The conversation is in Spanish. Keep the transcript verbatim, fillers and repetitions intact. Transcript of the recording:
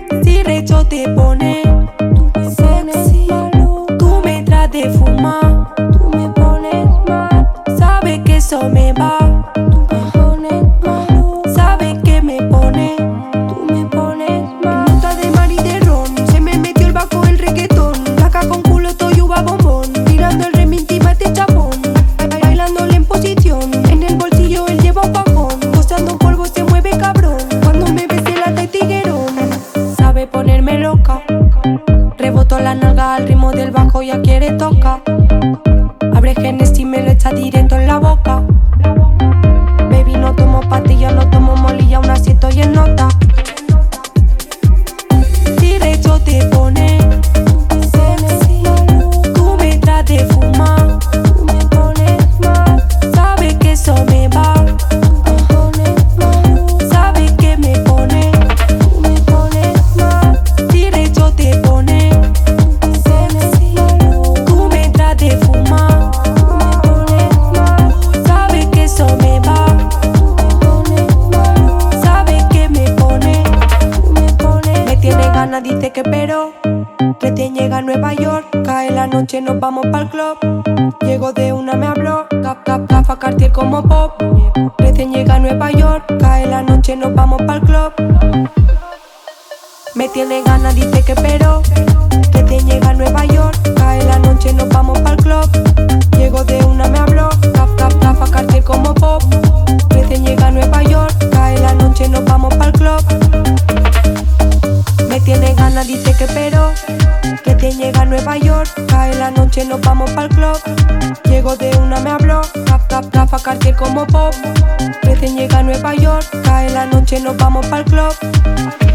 Si recho te pone, tú me sexy, malo. Tú me traes de fumar, tú me pones mal. Sabes que eso me va, tú me pones malo. Sabes que me pone, tú me pones mal. Nota de mar y de ron, se me metió el bajo el reggaetón. Caca con culo, estoy uva bombón. Tirando el remix, mate chapón. Bailándole en posición, en el bolsillo él lleva un cajón. Gozando un polvo se mueve cabrón. Cuando me besé la de tiguerón. Sabe ponerme loca. Reboto la nalga al ritmo del bajo, ya quiere tocar. Abre Genesis y me lo echa directo en la boca. Baby, no tomo pastillas, no tomo molilla, aún así estoy en nota. Si recho te pone, tú me traes de fumar, tú me pones mal. Sabes que eso me va, tú me pones mal. Sabes que me pone, tú me pones mal. Si recho te pone, tú me traes de fumar, tú me pones mal. Sabes que eso me va, tú me pones mal. Sabes que me pone, tú me pones. Me tiene ganas, dice que pero. Recién llega a Nueva York, cae la noche, nos vamos pa'l club. Llego de una, me habló, cap, cap, gafa, Cartier como pop. Recién llega a Nueva York, cae la noche, nos vamos pa'l club. Me tiene ganas, dice que pero. Recién llega a Nueva York, cae la noche, nos vamos pa'l club. Llego de una, me habló, cap, cap, gafa, Cartier como pop. Recién llega a Nueva York, cae la noche, nos vamos pa'l club. Me tiene ganas, dice que pero. Que te llega a Nueva York, cae la noche, nos vamos pa'l club. Llego de una, me habló, cap, cap, gafa, Cartier como pop. Recién llega a Nueva York, cae la noche, nos vamos pa'l club.